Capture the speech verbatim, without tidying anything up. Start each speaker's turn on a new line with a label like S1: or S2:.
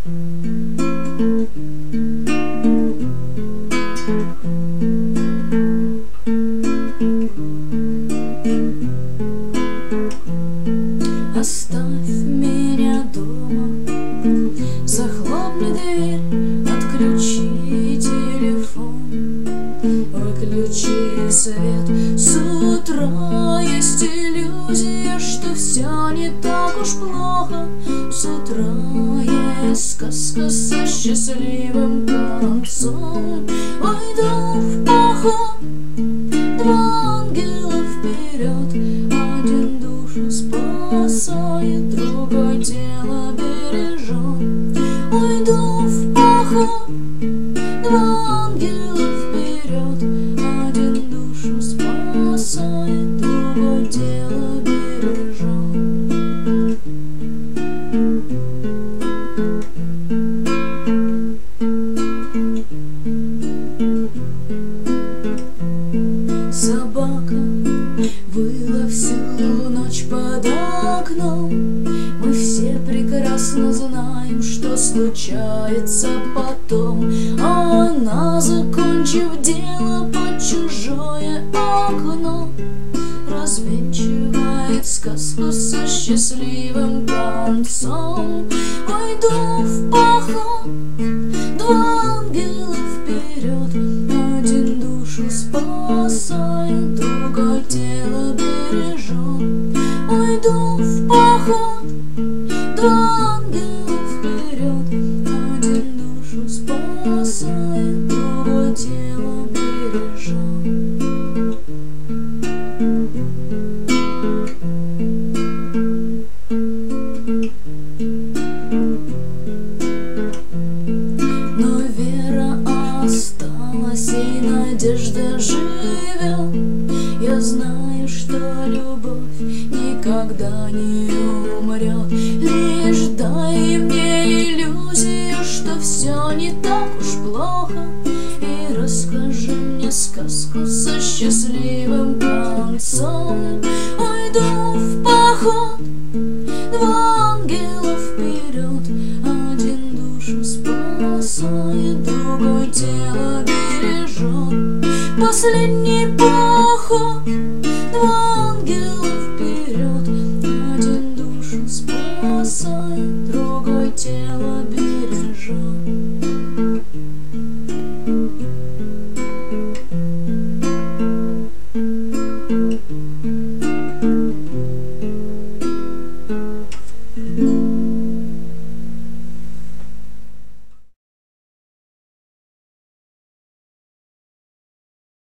S1: Оставь меня дома, захлопни дверь, отключи телефон, выключи свет. С утра есть иллюзия, что все не так уж плохо. С утра есть сказка со счастливым концом. Пойду в поход, два ангела вперед, один душу спасает, другой тело бережет. Уйду в поход, два ангела вперед, один душу спасает, другой тело бережет. Собака выла всю ночь под окном. Мы все прекрасно знаем, что случается потом. Она, закончив дело, под чужое окно развенчивает сказку со счастливым концом. Пойду в поход, два ангела вперед, один душу спасает, другой тело бережет. Уйду в поход, два ангела вперед, один душу спасает, другой тело бережет. Но вера осталась, и надежда живет. Я знаю, что любовь никогда не умрет. Лишь дай мне иллюзию, что все не так уж плохо, и расскажи мне сказку со счастливым концом. Уйду в поход, два ангела вперед, один душу спасает, другой тело бережет. Последний поход,